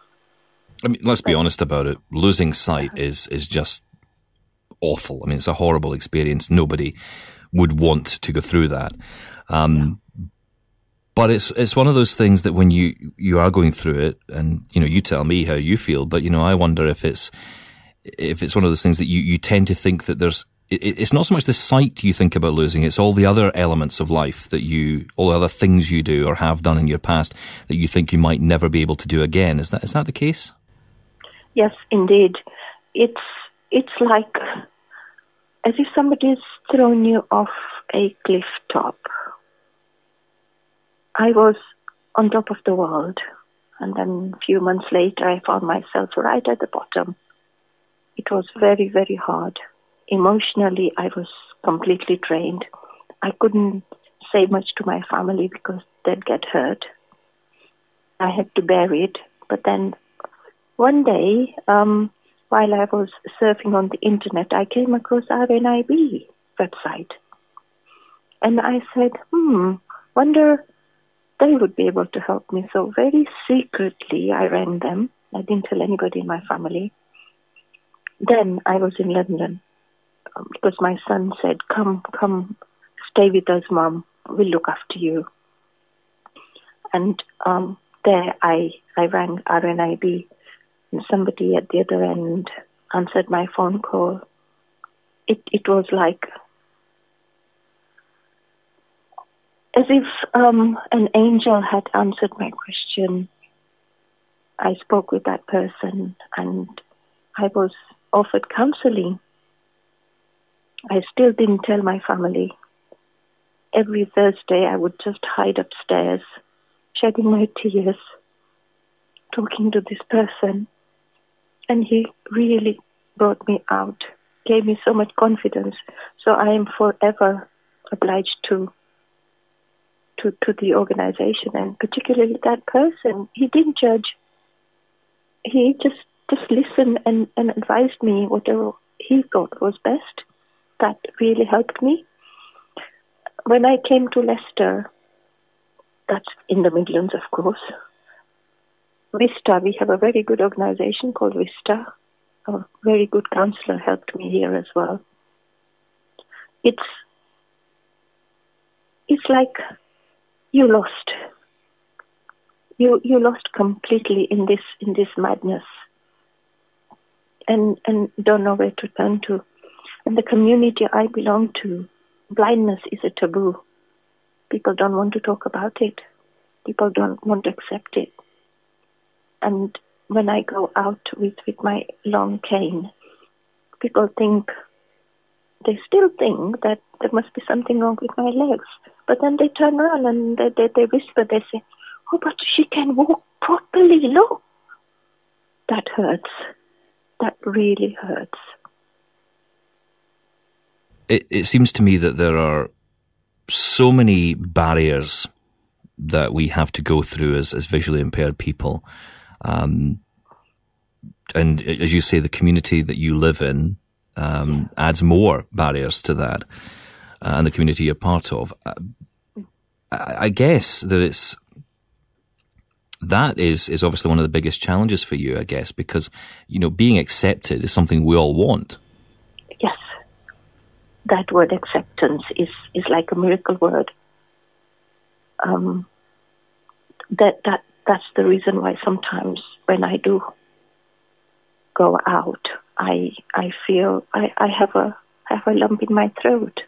I mean, let's be honest about it. Losing sight is is just awful. I mean, it's a horrible experience. Nobody would want to go through that. Um, but it's it's one of those things that when you, you are going through it, and you know, you tell me how you feel, but you know, I wonder if it's if it's one of those things that you, you tend to think that there's it, it's not so much the sight you think about losing, it's all the other elements of life that you, all the other things you do or have done in your past that you think you might never be able to do again. Is that is that the case? Yes, indeed. It's it's like as if somebody's thrown you off a cliff top. I was on top of the world, and then a few months later I found myself right at the bottom. It was very, very hard. Emotionally, I was completely drained. I couldn't say much to my family because they'd get hurt. I had to bear it. But then one day, um, while I was surfing on the internet, I came across R N I B website. And I said, hmm, wonder they would be able to help me. So very secretly, I rang them. I didn't tell anybody in my family. Then I was in London because my son said, come, come, stay with us, Mom. We'll look after you. And um, there I, I rang R N I B, and somebody at the other end answered my phone call. It, it was like as if um, an angel had answered my question. I spoke with that person, and I was offered counseling. I still didn't tell my family. Every Thursday I would just hide upstairs, shedding my tears, talking to this person. And he really brought me out, gave me so much confidence. So I am forever obliged to to, to the organization, and particularly that person. He didn't judge. He just, just listened and, and advised me whatever he thought was best. That really helped me. When I came to Leicester, that's in the Midlands, of course, Vista, we have a very good organization called Vista. A very good counselor helped me here as well. It's it's like you lost. You you lost completely in this in this madness, and and don't know where to turn to. And the community I belong to, blindness is a taboo. People don't want to talk about it. People don't want to accept it. And when I go out with, with my long cane, people think, they still think that there must be something wrong with my legs. But then they turn around and they, they, they whisper, they say, oh, but she can walk properly, look. That hurts. That really hurts. It, it seems to me that there are so many barriers that we have to go through as, as visually impaired people. Um, and as you say, the community that you live in, um, adds more barriers to that uh, and the community you're part of. Uh, I, I guess that it's that is is obviously one of the biggest challenges for you, I guess, because you know being accepted is something we all want. Yes, that word acceptance is is like a miracle word. Um, that that that's the reason why sometimes when I do go out, I I feel I, I have a have a lump in my throat.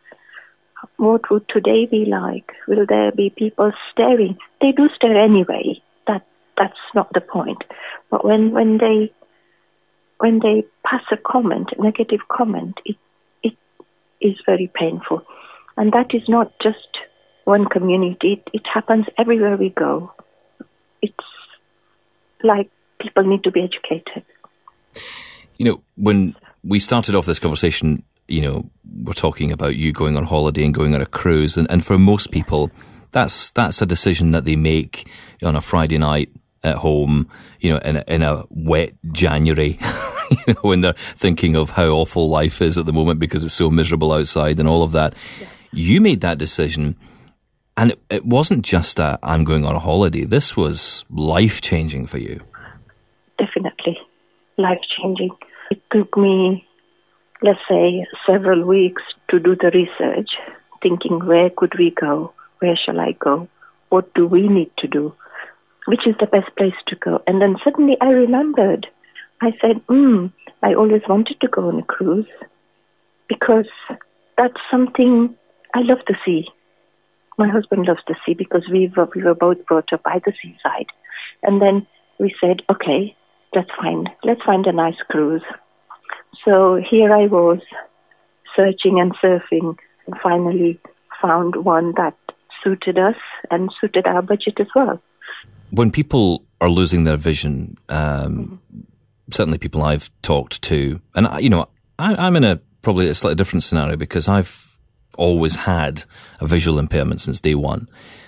What would today be like? Will there be people staring? They do stare anyway. That that's not the point. But when, when they when they pass a comment, a negative comment, it it is very painful. And that is not just one community. It, it happens everywhere we go. It's like people need to be educated. You know, when we started off this conversation, you know, we're talking about you going on holiday and going on a cruise, and, and for most people, that's that's a decision that they make on a Friday night at home, you know, in a, in a wet January, you know, when they're thinking of how awful life is at the moment because it's so miserable outside and all of that. Yeah. You made that decision, and it, it wasn't just a, I'm going on a holiday. This was life-changing for you. Definitely life-changing. It took me, let's say, several weeks to do the research, thinking, where could we go? Where shall I go? What do we need to do? Which is the best place to go? And then suddenly I remembered. I said, hmm, I always wanted to go on a cruise because that's something I love the sea. My husband loves the sea because we were, we were both brought up by the seaside. And then we said, okay, let's find, let's find a nice cruise. So here I was searching and surfing and finally found one that suited us and suited our budget as well. When people are losing their vision, um, mm-hmm. certainly people I've talked to, and I, you know, I, I'm in a probably a slightly different scenario because I've always had a visual impairment since day one.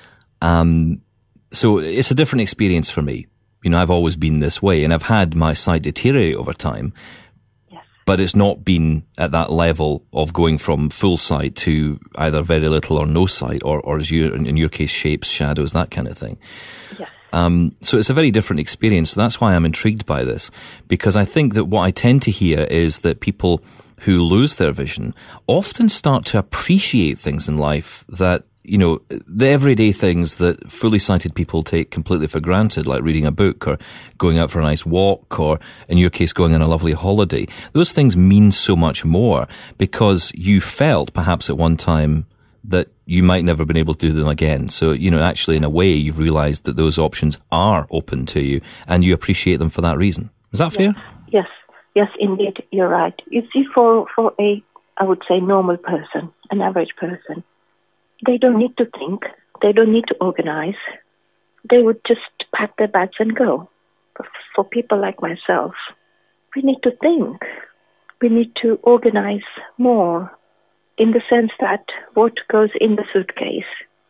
Um, so it's a different experience for me. You know, I've always been this way, and I've had my sight deteriorate over time. But it's not been at that level of going from full sight to either very little or no sight, or, or as you, in your case, shapes, shadows, that kind of thing. Yes. Um, so it's a very different experience. So that's why I'm intrigued by this, because I think that what I tend to hear is that people who lose their vision often start to appreciate things in life that, you know, the everyday things that fully sighted people take completely for granted, like reading a book or going out for a nice walk or, in your case, going on a lovely holiday. Those things mean so much more because you felt perhaps at one time that you might never have been able to do them again. So, you know, actually, in a way, you've realized that those options are open to you and you appreciate them for that reason. Is that fair? Yes, yes, indeed, you're right. You see, for, for a, I would say, normal person, an average person, they don't need to think. They don't need to organize. They would just pack their bags and go. But for people like myself, we need to think. We need to organize more in the sense that what goes in the suitcase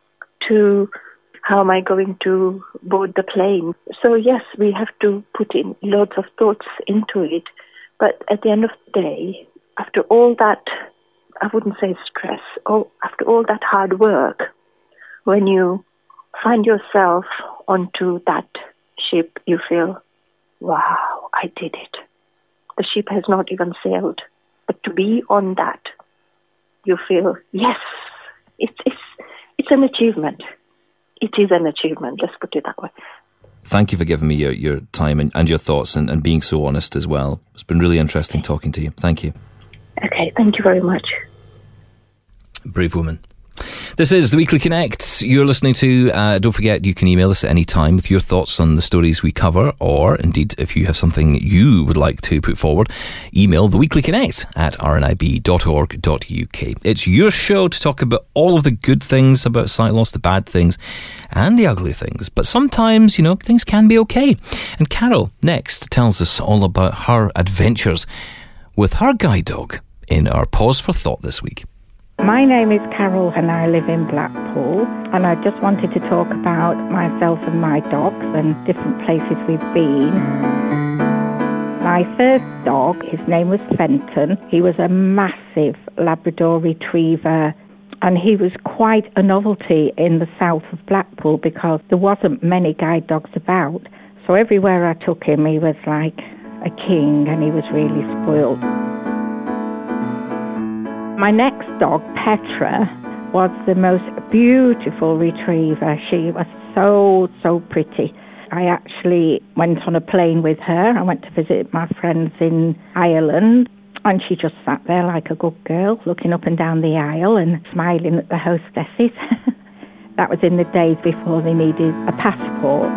to how am I going to board the plane. So yes, we have to put in loads of thoughts into it. But at the end of the day, after all that, I wouldn't say stress, oh, after all that hard work, when you find yourself onto that ship, you feel, wow, I did it. The ship has not even sailed. But to be on that, you feel, yes, it's, it's, it's an achievement. It is an achievement, let's put it that way. Thank you for giving me your, your time and, and your thoughts and, and being so honest as well. It's been really interesting talking to you. Thank you. Okay, thank you very much. Brave woman. This is The Weekly Connect you're listening to. Uh, don't forget, you can email us at any time with your thoughts on the stories we cover, or indeed, if you have something you would like to put forward, email theweeklyconnect at r n i b dot org dot u k. It's your show to talk about all of the good things about sight loss, the bad things, and the ugly things. But sometimes, you know, things can be okay. And Carol, next, tells us all about her adventures with her guide dog in our Pause for Thought this week. My name is Carol and I live in Blackpool, and I just wanted to talk about myself and my dogs and different places we've been. My first dog, his name was Fenton. He was a massive Labrador Retriever, and he was quite a novelty in the south of Blackpool because there wasn't many guide dogs about. So everywhere I took him, he was like a king, and he was really spoiled. My next dog, Petra, was the most beautiful retriever. She was so, so pretty. I actually went on a plane with her. I went to visit my friends in Ireland, and she just sat there like a good girl, looking up and down the aisle and smiling at the hostesses. That was in the days before they needed a passport.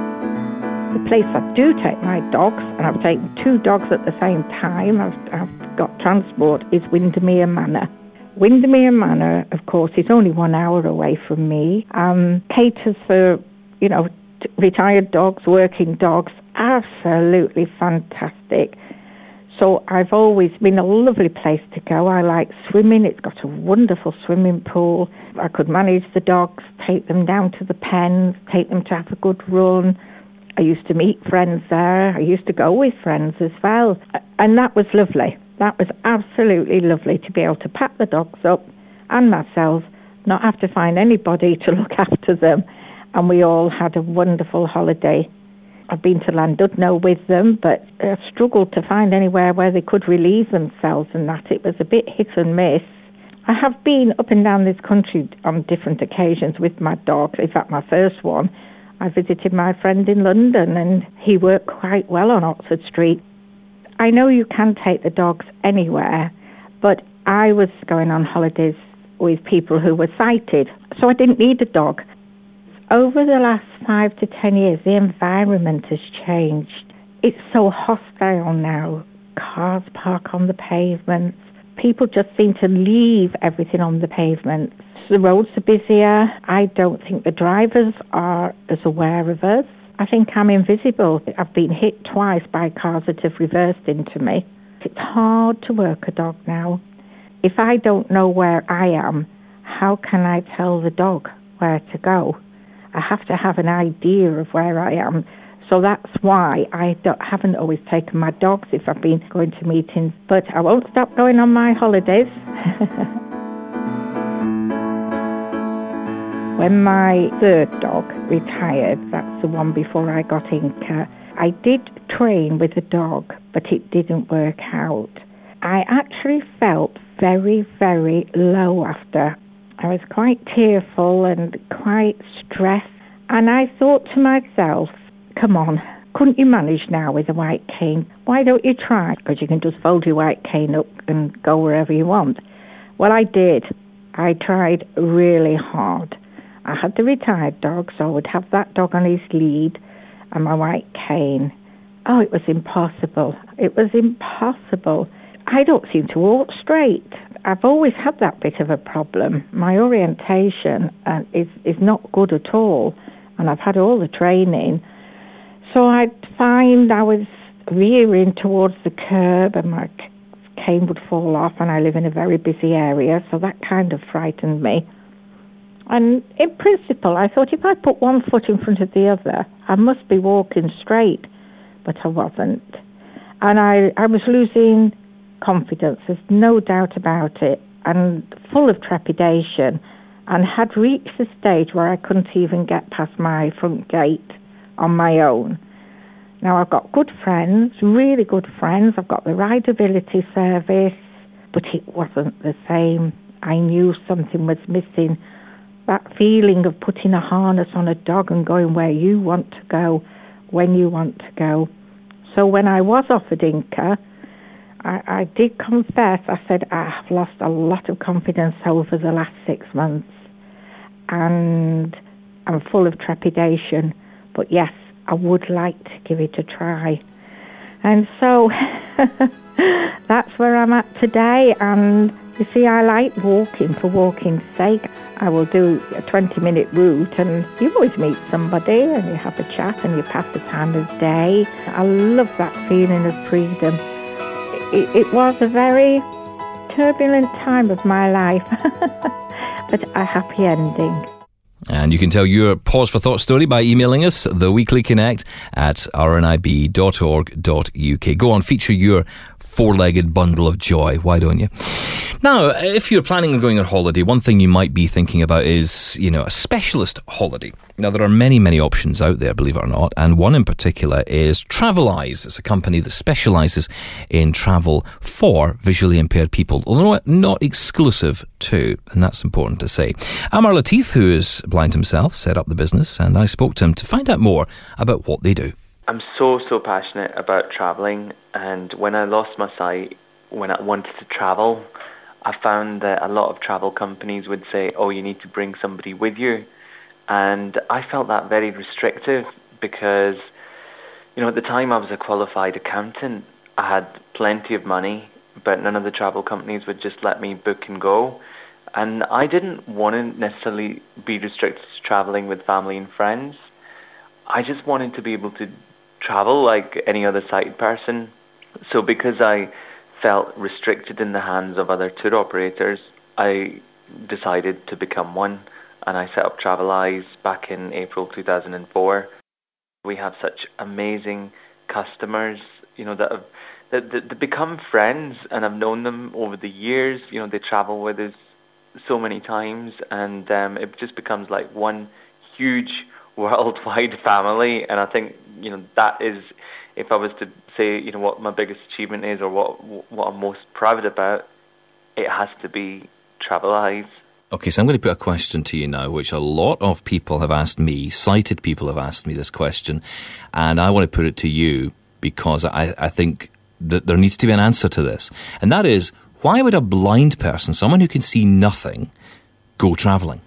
The place I do take my dogs, and I've taken two dogs at the same time, I've, I've got transport, is Windermere Manor. Windermere Manor, of course, is only one hour away from me. Um, caters for, you know, t- retired dogs, working dogs, absolutely fantastic. So I've always been a lovely place to go. I like swimming. It's got a wonderful swimming pool. I could manage the dogs, take them down to the pens, take them to have a good run. I used to meet friends there. I used to go with friends as well. And that was lovely. That was absolutely lovely to be able to pack the dogs up and myself, not have to find anybody to look after them. And we all had a wonderful holiday. I've been to Llandudno with them, but I struggled to find anywhere where they could relieve themselves and that. It was a bit hit and miss. I have been up and down this country on different occasions with my dogs. In fact, my first one, I visited my friend in London, and he worked quite well on Oxford Street. I know you can take the dogs anywhere, but I was going on holidays with people who were sighted, so I didn't need a dog. Over the last five to ten years, the environment has changed. It's so hostile now. Cars park on the pavements. People just seem to leave everything on the pavements. The roads are busier. I don't think the drivers are as aware of us. I think I'm invisible. I've been hit twice by cars that have reversed into me. It's hard to work a dog now. If I don't know where I am, how can I tell the dog where to go? I have to have an idea of where I am. So that's why I don't, haven't always taken my dogs if I've been going to meetings. But I won't stop going on my holidays. When my third dog retired, that's the one before I got Inca, I did train with a dog, but it didn't work out. I actually felt very, very low after. I was quite tearful and quite stressed. And I thought to myself, come on, couldn't you manage now with a white cane? Why don't you try? Because you can just fold your white cane up and go wherever you want. Well, I did. I tried really hard. I had the retired dog, so I would have that dog on his lead and my white cane. Oh, it was impossible. It was impossible. I don't seem to walk straight. I've always had that bit of a problem. My orientation uh, is, is not good at all, and I've had all the training. So I'd find I was veering towards the curb and my cane would fall off, and I live in a very busy area, so that kind of frightened me. And in principle, I thought if I put one foot in front of the other, I must be walking straight, but I wasn't. And I, I was losing confidence, there's no doubt about it, and full of trepidation, and had reached the stage where I couldn't even get past my front gate on my own. Now, I've got good friends, really good friends. I've got the rideability service, but it wasn't the same. I knew something was missing. That feeling of putting a harness on a dog and going where you want to go, when you want to go. So when I was offered Inca, I, I did confess, I said, I've lost a lot of confidence over the last six months. And I'm full of trepidation. But yes, I would like to give it a try. And so that's where I'm at today. And you see, I like walking for walking's sake. I will do a twenty-minute route, and you always meet somebody, and you have a chat, and you pass the time of day. I love that feeling of freedom. It, it was a very turbulent time of my life, but a happy ending. And you can tell your Pause for Thought story by emailing us, theweeklyconnect at r n i b dot org dot u k. Go on, feature your four-legged bundle of joy. Why don't you? Now, if you're planning on going on holiday, one thing you might be thinking about is, you know, a specialist holiday. Now, there are many, many options out there, believe it or not, and one in particular is Traveleyes. It's a company that specialises in travel for visually impaired people, although not exclusive to, and that's important to say. Amar Latif, who is blind himself, set up the business, and I spoke to him to find out more about what they do. I'm so, so passionate about travelling, and when I lost my sight, when I wanted to travel, I found that a lot of travel companies would say, oh, you need to bring somebody with you. And I felt that very restrictive because, you know, at the time I was a qualified accountant. I had plenty of money, but none of the travel companies would just let me book and go. And I didn't want to necessarily be restricted to travelling with family and friends. I just wanted to be able to travel like any other sighted person. So because I felt restricted in the hands of other tour operators, I decided to become one, and I set up Traveleyes back in April two thousand four. We have such amazing customers, you know, that have that, that, that become friends, and I've known them over the years. You know, they travel with us so many times, and um, it just becomes like one huge worldwide family. And I think, you know, that is, if I was to say, you know, what my biggest achievement is, or what what I'm most proud about, it has to be Traveleyes. Okay, so I'm going to put a question to you now, which a lot of people have asked me, sighted people have asked me this question, and I want to put it to you because I, I think that there needs to be an answer to this. And that is, why would a blind person, someone who can see nothing, go travelling?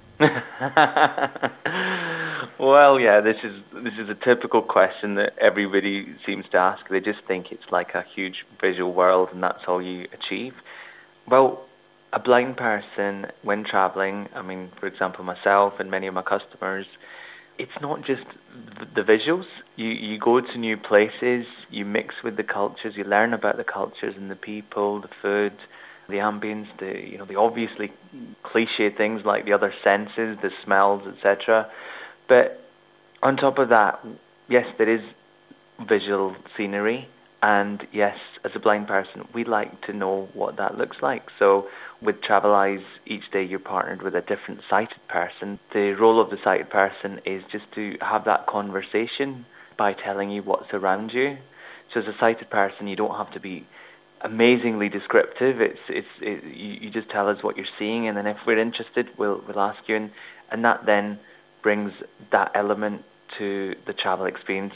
Well, yeah, this is this is a typical question that everybody seems to ask. They just think it's like a huge visual world and that's all you achieve. Well, a blind person, when travelling, I mean, for example, myself and many of my customers, it's not just the visuals. You you go to new places, you mix with the cultures, you learn about the cultures and the people, the food, the ambience, the you know the obviously cliche things like the other senses, the smells, et cetera. But on top of that, yes, there is visual scenery, and yes, as a blind person, we like to know what that looks like. So with Traveleyes, each day you're partnered with a different sighted person. The role of the sighted person is just to have that conversation by telling you what's around you. So as a sighted person, you don't have to be amazingly descriptive. It's it's it, you, you just tell us what you're seeing, and then if we're interested, we'll we'll ask you, and and that then brings that element to the travel experience.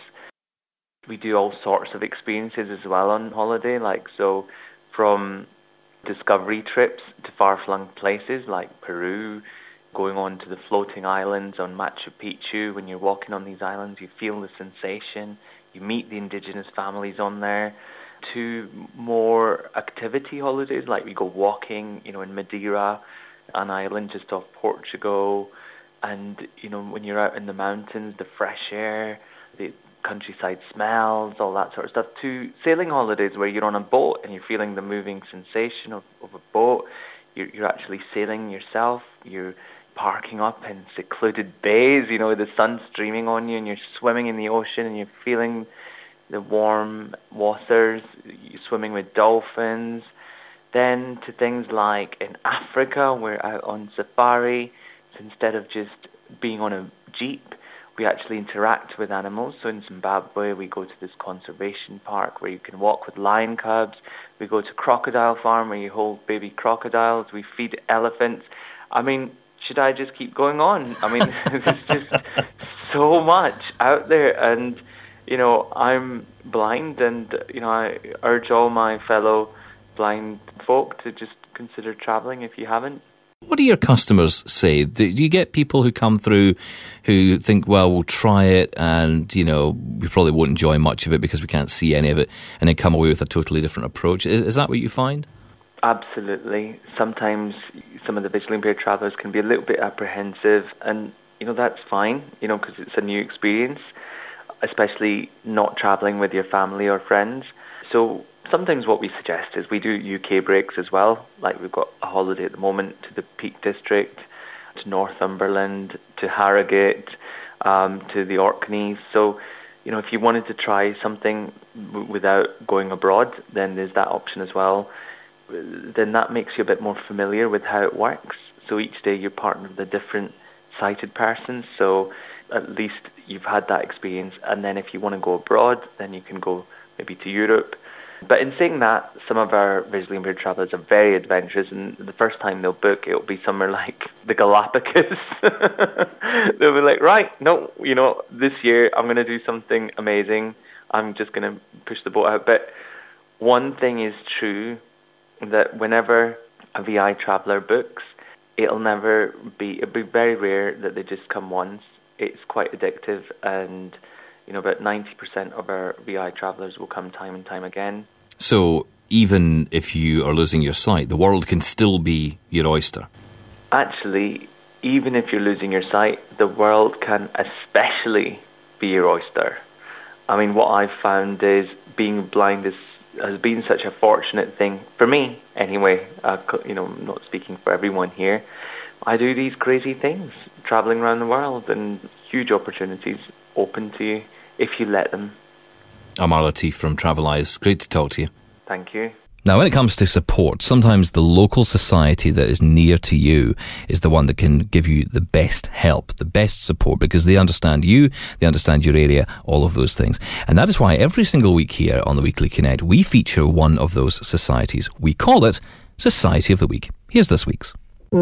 We do all sorts of experiences as well on holiday, like so from discovery trips to far-flung places like Peru, going on to the floating islands on Machu Picchu. When you're walking on these islands, you feel the sensation, you meet the indigenous families on there, to more activity holidays, like we go walking, you know, in Madeira, an island just off Portugal. And, you know, when you're out in the mountains, the fresh air, the countryside smells, all that sort of stuff, to sailing holidays where you're on a boat and you're feeling the moving sensation of, of a boat. You're, you're actually sailing yourself. You're parking up in secluded bays, you know, with the sun streaming on you, and you're swimming in the ocean and you're feeling the warm waters. You're swimming with dolphins. Then to things like in Africa, we're out on safari. Instead of just being on a jeep, we actually interact with animals. So in Zimbabwe, we go to this conservation park where you can walk with lion cubs. We go to Crocodile Farm where you hold baby crocodiles. We feed elephants. I mean, should I just keep going on? I mean, there's just so much out there. And, you know, I'm blind, and, you know, I urge all my fellow blind folk to just consider travelling if you haven't. What do your customers say? Do you get people who come through who think, well, we'll try it and, you know, we probably won't enjoy much of it because we can't see any of it, and then come away with a totally different approach? Is, is that what you find? Absolutely. Sometimes some of the visually impaired travellers can be a little bit apprehensive, and, you know, that's fine, you know, because it's a new experience, especially not travelling with your family or friends. So sometimes what we suggest is we do U K breaks as well. Like we've got a holiday at the moment to the Peak District, to Northumberland, to Harrogate, um, to the Orkneys. So, you know, if you wanted to try something w- without going abroad, then there's that option as well. Then that makes you a bit more familiar with how it works. So each day you're partnered with a different sighted person, so at least you've had that experience. And then if you want to go abroad, then you can go maybe to Europe. But in saying that, some of our visually impaired travellers are very adventurous, and the first time they'll book, it'll be somewhere like the Galapagos. They'll be like, right, no, you know, this year I'm going to do something amazing. I'm just going to push the boat out. But one thing is true, that whenever a V I traveller books, it'll never be, it'll be very rare that they just come once. It's quite addictive, and you know, about ninety percent of our V I travellers will come time and time again. So even if you are losing your sight, the world can still be your oyster? Actually, Even if you're losing your sight, the world can especially be your oyster. I mean, what I've found is being blind is, has been such a fortunate thing, for me anyway. Uh, you know, I'm not speaking for everyone here. I do these crazy things, travelling around the world, and huge opportunities open to you if you let them. Amar Latif from Travel Eyes. Great to talk to you. Thank you. Now, when it comes to support, sometimes the local society that is near to you is the one that can give you the best help, the best support, because they understand you, they understand your area, all of those things. And that is why every single week here on the Weekly Connect, we feature one of those societies. We call it Society of the Week. Here's this week's.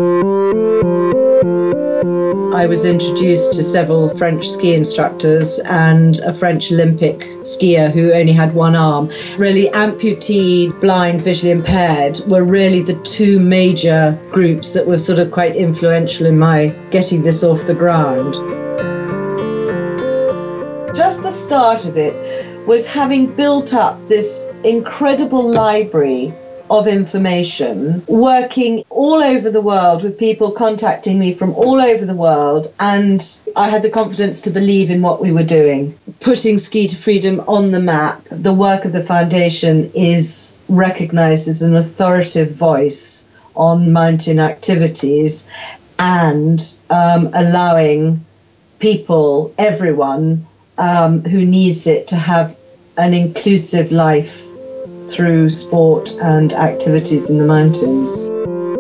I was introduced to several French ski instructors and a French Olympic skier who only had one arm. Really, amputee, blind, visually impaired were really the two major groups that were sort of quite influential in my getting this off the ground. Just the start of it was having built up this incredible library of information, working all over the world with people contacting me from all over the world, and I had the confidence to believe in what we were doing. Putting Ski to Freedom on the map, the work of the foundation is recognised as an authoritative voice on mountain activities, and um, allowing people, everyone um, who needs it, to have an inclusive life through sport and activities in the mountains.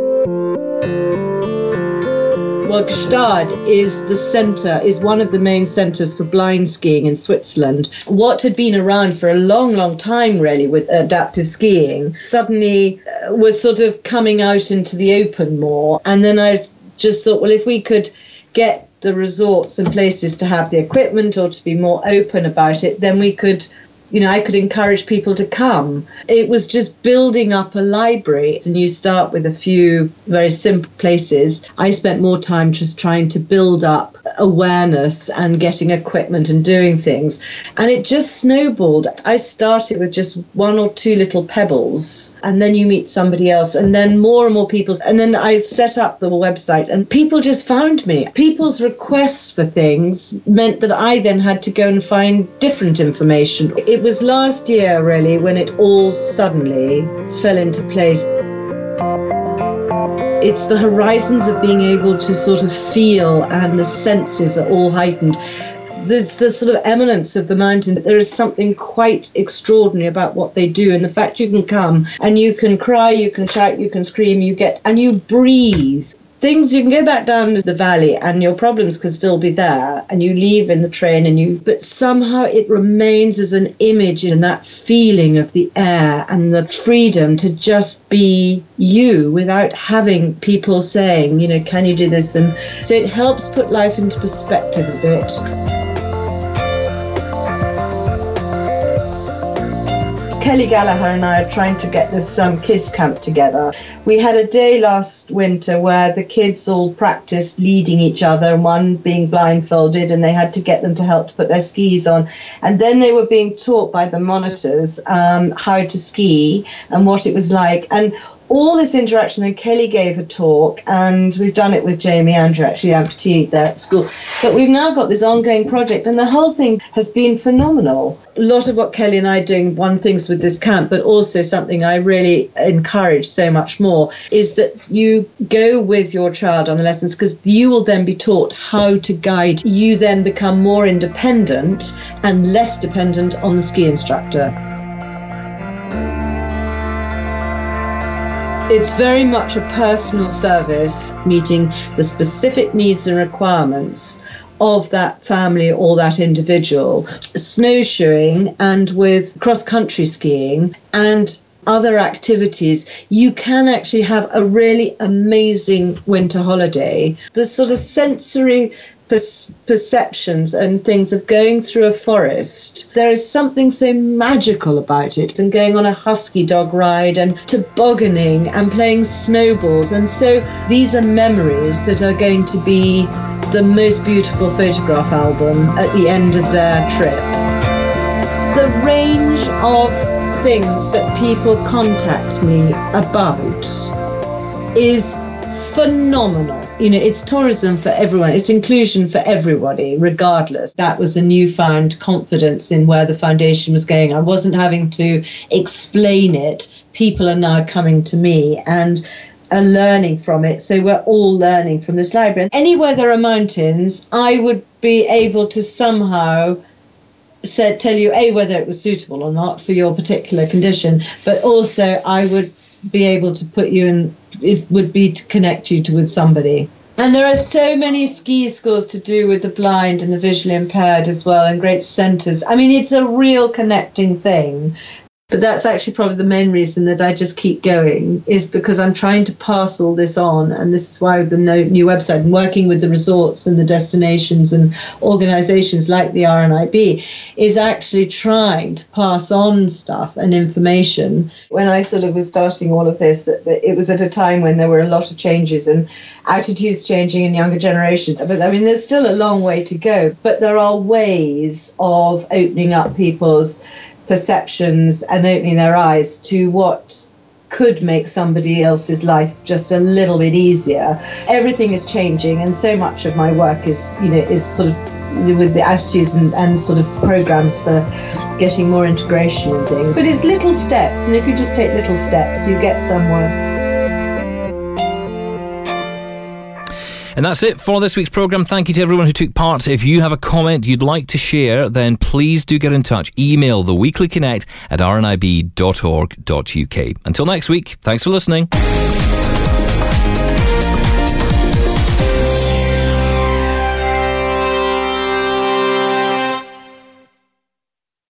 Well, Gstaad is the centre, is one of the main centres for blind skiing in Switzerland. What had been around for a long, long time, really, with adaptive skiing, suddenly was sort of coming out into the open more. And then I just thought, well, if we could get the resorts and places to have the equipment or to be more open about it, then we could, you know, I could encourage people to come. It was just building up a library, and you start with a few very simple places. I spent more time just trying to build up awareness and getting equipment and doing things. And it just snowballed. I started with just one or two little pebbles, and then you meet somebody else, and then more and more people. And then I set up the website, and people just found me. People's requests for things meant that I then had to go and find different information. It It was last year, really, when it all suddenly fell into place. It's the horizons of being able to sort of feel, and the senses are all heightened. There's the sort of eminence of the mountain. There is something quite extraordinary about what they do, and the fact you can come and you can cry, you can shout, you can scream, you get, and you breathe. Things, you can go back down to the valley and your problems can still be there, and you leave in the train, and you, but somehow it remains as an image in that feeling of the air and the freedom to just be you without having people saying, you know, can you do this? And so it helps put life into perspective a bit. Kelly Gallagher and I are trying to get this um, kids camp together. We had a day last winter where the kids all practiced leading each other, one being blindfolded, and they had to get them to help to put their skis on. And then they were being taught by the monitors um, how to ski and what it was like. And all this interaction. Then Kelly gave a talk, and we've done it with Jamie Andrew, actually amputee there at school. But we've now got this ongoing project, and the whole thing has been phenomenal. A lot of what Kelly and I are doing, one things with this camp, but also something I really encourage so much more, is that you go with your child on the lessons, because you will then be taught how to guide. You then become more independent and less dependent on the ski instructor. It's very much a personal service, meeting the specific needs and requirements of that family or that individual. Snowshoeing and with cross-country skiing and other activities, you can actually have a really amazing winter holiday. The sort of sensory per- perceptions and things of going through a forest, there is something so magical about it, and going on a husky dog ride and tobogganing and playing snowballs. And so these are memories that are going to be the most beautiful photograph album at the end of their trip. The range of things that people contact me about is phenomenal. You know, it's tourism for everyone. It's inclusion for everybody, regardless. That was a newfound confidence in where the foundation was going. I wasn't having to explain it. People are now coming to me and are learning from it. So we're all learning from this library. Anywhere there are mountains, I would be able to somehow said tell you a whether it was suitable or not for your particular condition, but also I would be able to put you in, it would be to connect you to with somebody. And there are so many ski schools to do with the blind and the visually impaired as well, and great centres. I mean, it's a real connecting thing. But that's actually probably the main reason that I just keep going, is because I'm trying to pass all this on. And this is why with the new website and working with the resorts and the destinations and organisations like the R N I B is actually trying to pass on stuff and information. When I sort of was starting all of this, it was at a time when there were a lot of changes and attitudes changing in younger generations. But I mean, there's still a long way to go. But there are ways of opening up people's perceptions and opening their eyes to what could make somebody else's life just a little bit easier. Everything is changing, and so much of my work is, you know, is sort of with the attitudes and, and sort of programs for getting more integration and things. But it's little steps, and if you just take little steps, you get somewhere. And that's it for this week's programme. Thank you to everyone who took part. If you have a comment you'd like to share, then please do get in touch. Email the Weekly Connect at r n i b dot org dot u k. Until next week, thanks for listening.